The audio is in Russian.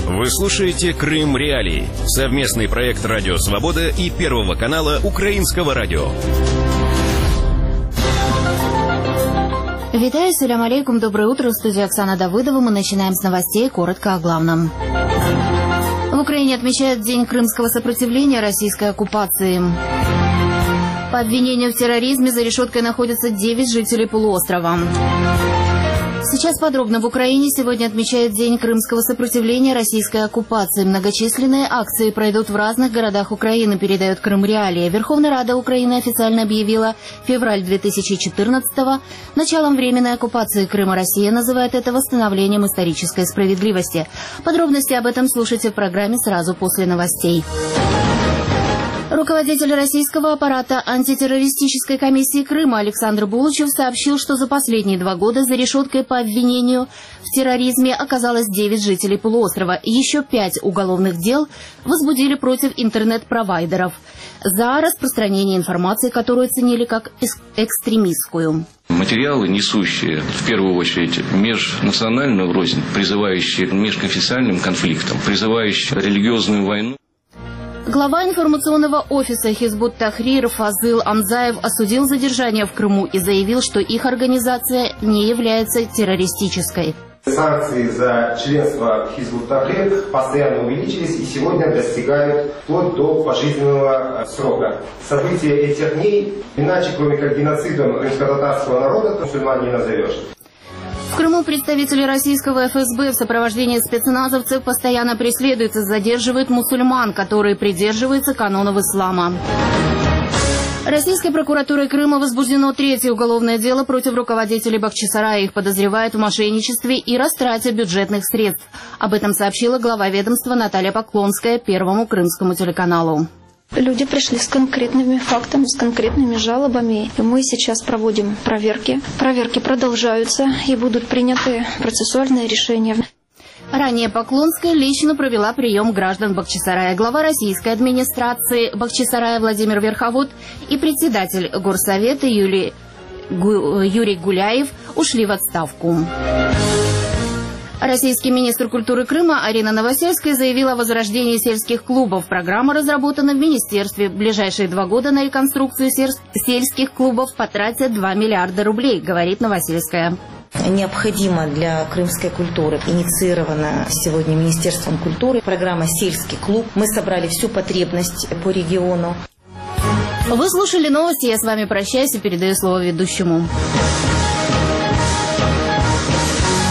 Вы слушаете «Крым Реалии» — совместный проект «Радио Свобода» и Первого канала Украинского радио. Витаю, салям алейкум, доброе утро. В студии Оксана Давыдова. Мы начинаем с новостей, коротко о главном. В Украине отмечают День крымского сопротивления российской оккупации. По обвинению в терроризме за решеткой находятся 9 жителей полуострова. Сейчас подробно. В Украине сегодня отмечают День крымского сопротивления российской оккупации. Многочисленные акции пройдут в разных городах Украины, передает Крым Реалии. Верховная Рада Украины официально объявила февраль 2014-го началом временной оккупации Крыма. Россия называет это восстановлением исторической справедливости. Подробности об этом слушайте в программе сразу после новостей. Руководитель российского аппарата антитеррористической комиссии Крыма Александр Булычев сообщил, что за последние 2 года за решеткой по обвинению в терроризме оказалось 9 жителей полуострова. Еще 5 уголовных дел возбудили против интернет-провайдеров за распространение информации, которую оценили как экстремистскую. Материалы, несущие в первую очередь межнациональную рознь, призывающие к межконфессиональным конфликтам, призывающие религиозную войну. Глава информационного офиса Хизбут Тахрир Фазыл Амзаев осудил задержание в Крыму и заявил, что их организация не является террористической. Санкции за членство в Хизбут Тахрир постоянно увеличились и сегодня достигают вплоть до пожизненного срока. События этих дней иначе, кроме как геноцидом крымско-татарского народа, мусульман не назовешь. В Крыму представители российского ФСБ в сопровождении спецназовцев постоянно преследуют и задерживают мусульман, которые придерживаются канонов ислама. Российской прокуратурой Крыма возбуждено 3-е уголовное дело против руководителей Бахчисарая. Их подозревают в мошенничестве и растрате бюджетных средств. Об этом сообщила глава ведомства Наталья Поклонская Первому крымскому телеканалу. Люди пришли с конкретными фактами, с конкретными жалобами. И мы сейчас проводим проверки. Проверки продолжаются и будут приняты процессуальные решения. Ранее Поклонская лично провела прием граждан Бахчисарая. Глава российской администрации Бахчисарая Владимир Верховод и председатель горсовета Юрий Гуляев ушли в отставку. Российский министр культуры Крыма Арина Новосельская заявила о возрождении сельских клубов. Программа разработана в министерстве. В ближайшие 2 года на реконструкцию сельских клубов потратят 2 миллиарда рублей, говорит Новосельская. Необходимо для крымской культуры, инициирована сегодня Министерством культуры, программа «Сельский клуб». Мы собрали всю потребность по региону. Вы слушали новости, я с вами прощаюсь и передаю слово ведущему.